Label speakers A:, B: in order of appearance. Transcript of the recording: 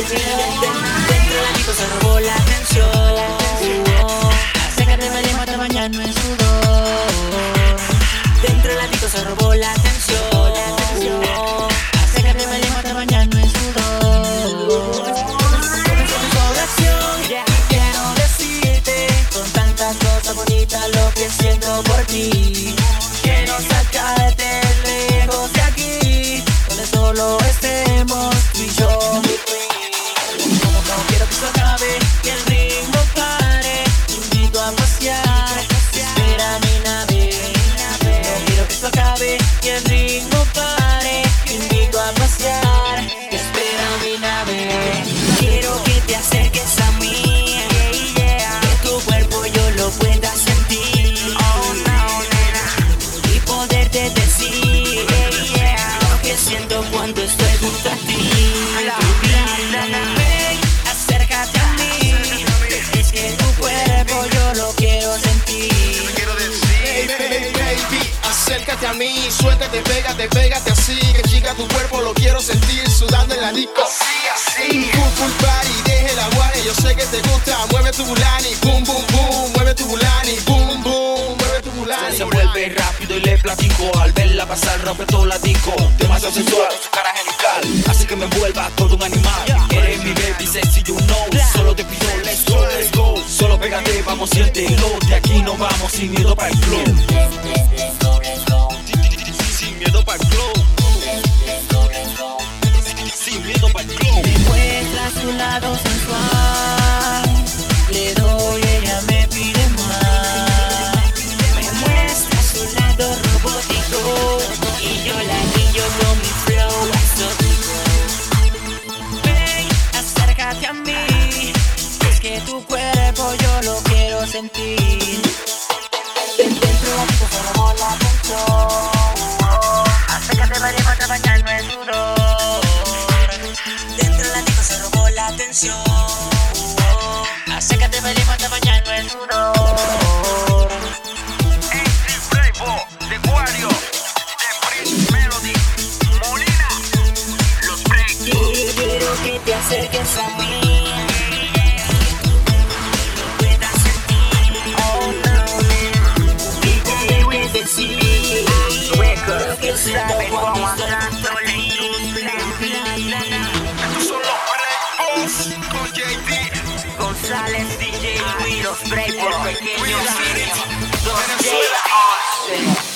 A: Dentro de la disco se robó la atención. Acércate, bailemos hasta mañana en sudor. Dentro de la disco se robó la atención. Acércate, bailemos hasta mañana en sudor. Quiero decirte con tantas cosas bonitas lo que siento por ti. Quiero sacarte lejos de aquí, donde solo estemos tú y yo. No quiero que esto acabe, que el ritmo pare. Te invito a pasear, espera mi nave. No quiero que esto acabe, que el ritmo pare. Te invito a pasear, espera mi nave. Quiero que te acerques a mí, que tu cuerpo yo lo pueda sentir. Y poderte decir lo que siento cuando estoy junto a ti. Ven, acércate a mí, es que tu cuerpo yo lo quiero sentir.
B: Baby, acércate a mí, suéltate, pégate así. Que chica, tu cuerpo lo quiero sentir, sudando en la disco. Así. Full party, deje la guardia, yo sé que te gusta. Mueve tu bulani, boom, boom, boom. Mueve tu bulani, boom, boom. Mueve tu bulani.
C: Se vuelve rápido y le platico. Al verla pasar rompe todo la disco. Demasiado sensual, su cara angelical hace que me vuelva todo un animal. Eres mi baby, sexy, you know. Solo te pido, let's go, let's go. Solo pégate, vamos, siéntelo. De aquí nos vamos sin miedo para el club. Sin miedo para el club. Sin miedo para el club.
A: Me muestra su lado sensual, le doy, ella me pide más. Me muestra su lado robótico y yo la guillo con mi flow exótico. Ven, acércate a mí, es que tu cuerpo yo lo quiero sentir. Dentro de la disco se robó la atención. Acércate, bailemos hasta mañana en sudor. Dentro de la disco se robó la atención. Acércate, bailemos hasta mañana en sudor.
D: MC Flavor, The Wario, The Prince Melody, Molina, Los Break.
A: Quiero que te acerques a mí, lo puedas sentir. Oh no, y te voy a decir lo que siento cuando estoy junto a ti.
D: Estos son Los Break con JD
A: González, DJ Luis, Los Break, el pequeño
D: Venezuela.
A: J.